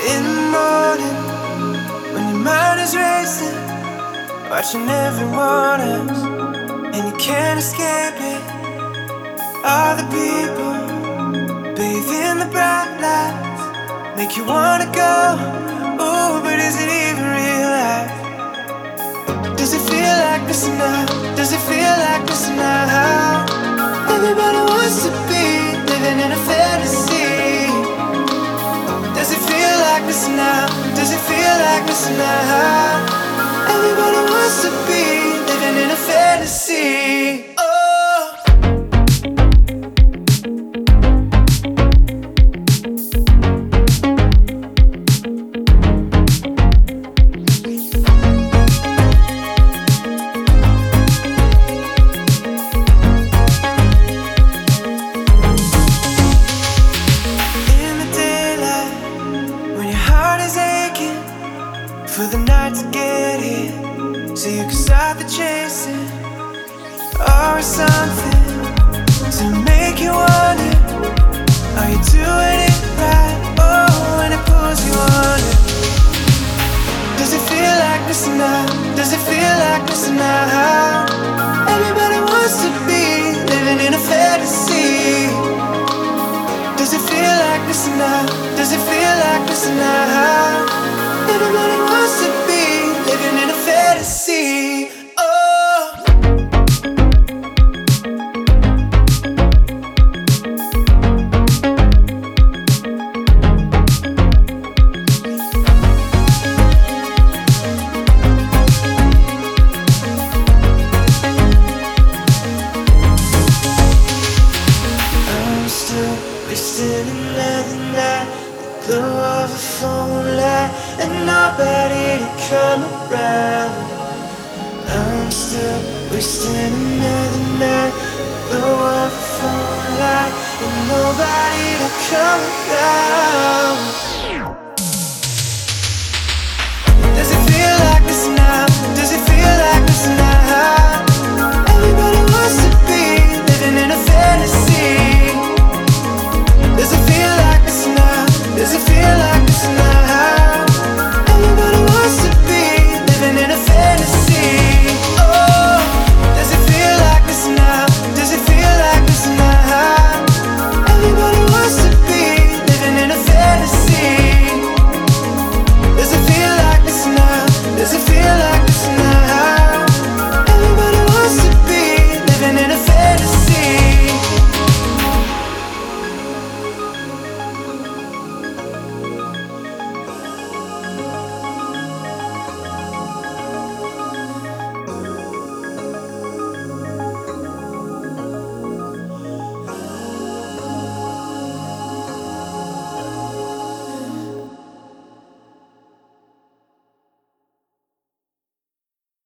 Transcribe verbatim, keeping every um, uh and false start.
In the morning, when your mind is racing, watching everyone else, and you can't escape it. All the people bathe in the bright lights, make you wanna go. Ooh, but is it even real life? Does it feel like missing out? Does it feel like missing out? Everybody wants to be living in a fantasy. Does it feel like missing out? Does it feel like missing out? Everybody wants to be living in a fantasy. Oh. For the night to get here, so you can start the chasing, or something to make you wonder, are you doing it right? Oh, when it pulls you under, does it feel like missing out? Does it feel like missing out? Everybody wants to be living in a fantasy. Does it feel like missing out? Does it feel like missing out? Everybody wants to be living in a fantasy. Oh. I'm still wasting another night, the glow of a phone light, and nobody to come around. I'm still wasting another night, the glow of a phone light, and nobody to come around.